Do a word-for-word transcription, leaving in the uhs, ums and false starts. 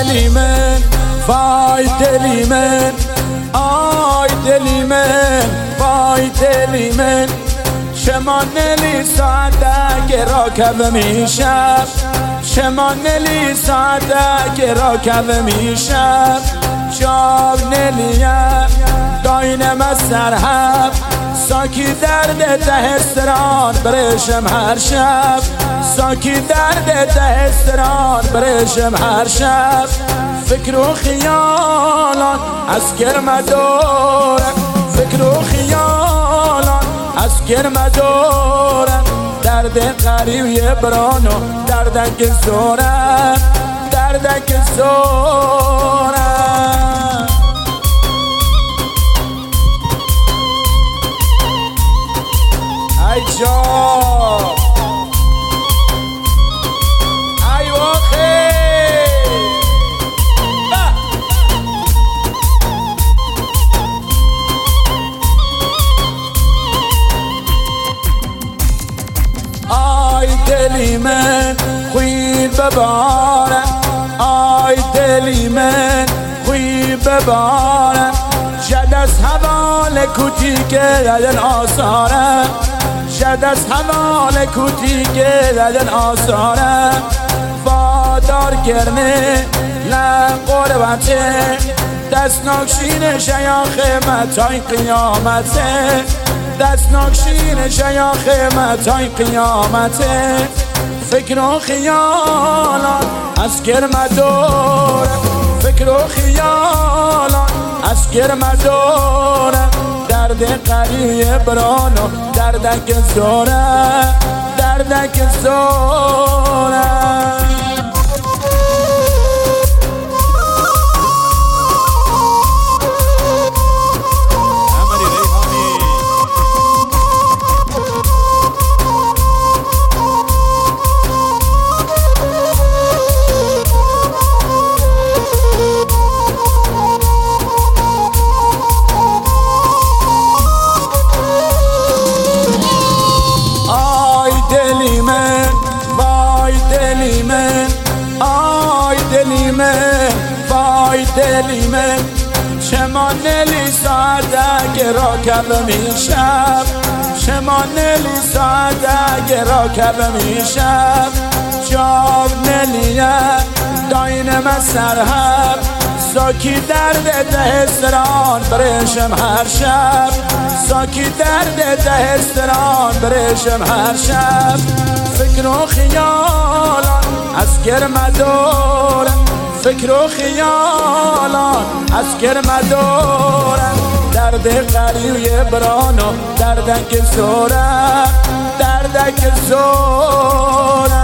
دلی من وای دلی من آی دلی من وای دلی من شمانلی ساعته که راکب میشم شمانلی ساعته که راکب میشم جاب نلیم داینم از سرهم ساکی درد ته استران برشم هر شب ساکی درد ته استران برشم هر شب فکر و خیالان از گرم دورم فکر و خیالان از گرم دورم درد قریب یه برانو دردک زورم دردک زورم ای جان ای واخی آی دلی من خوی بباره آی دلی من خوی بباره جد از حوال کوتی که دادن آثاره جد از حوال کوتی که دادن آثاره وادار کرنه لن قربته دست ناکشین شیاخ متای قیامته دست ناکشین شیاخ متای قیامته فکر و خیالان از گرم دورم فکر و خیالان از گرم دورم درد قریب برانو دردک زورم دردک زورم دلی من وای دلی من آی دلی من وای دلی من شمانلی ساعته که راکب میشم شمانلی ساعته که راکب میشم جاب نلیه داینم از سرهم ساکی درد ته استران برشم هر شب ساکی درد ته استران برشم هر شب فکر و خیالان از گرم دورم فکر و خیالان از گرم دورم درد قریب یه برانو دردک زورم دردک زورم